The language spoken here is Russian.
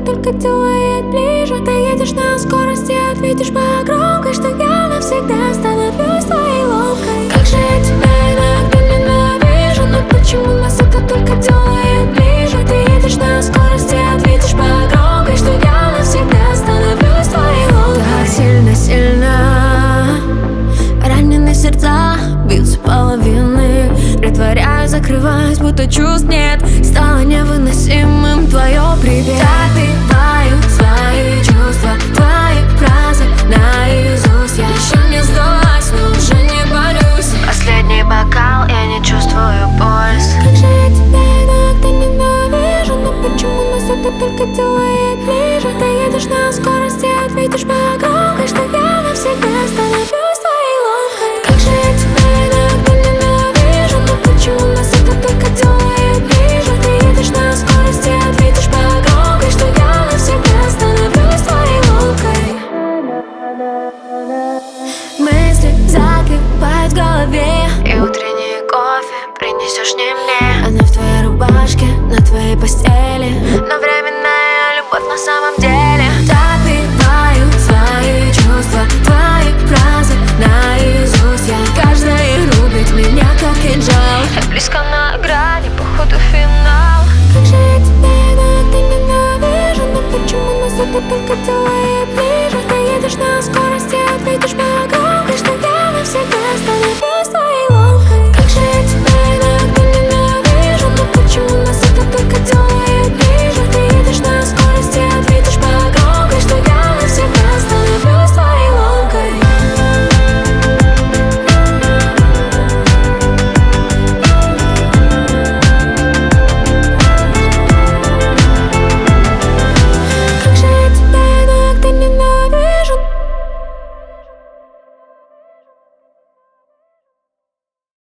только делает ближе. Ты едешь на скорости, ответишь по громкой, что я навсегда становлюсь твоей лодкой. Как же я тебя иногда ненавижу, но почему нас это только делает ближе? Ты едешь на скорости, ответишь по громкой, что я навсегда становлюсь твоей лодкой. Так сильно, сильно раненые сердца бьются половины. Притворяюсь, закрываюсь, будто чувств нет. Стало невыносимым твое привет. Допиваю свои чувства, твои фразы наизусть. Я еще не сдалась, но уже не борюсь. Последний бокал, я не чувствую пульс. Как же я тебя иногда ненавижу, но почему нас это только делает ближе? Ты едешь на скорости, ответишь по громкой, что я навсегда становлюсь твоей лодкой. Как же я тебя иногда ненавижу, но почему нас это только делает ближе? Ты едешь на скорости, ответишь по громкой, что я навсегда становлюсь твоей лодкой. Мысли закипают в голове, и утренний кофе принесешь не мне. Она в твоей рубашке, на твоей постели, но временная любовь на самом деле. Допиваю свои чувства, твои фразы наизусть. Я каждая рубит меня как кинжал. Я близко на грани, походу финал. Как же я тебя иногда ненавижу, но почему нас это только делает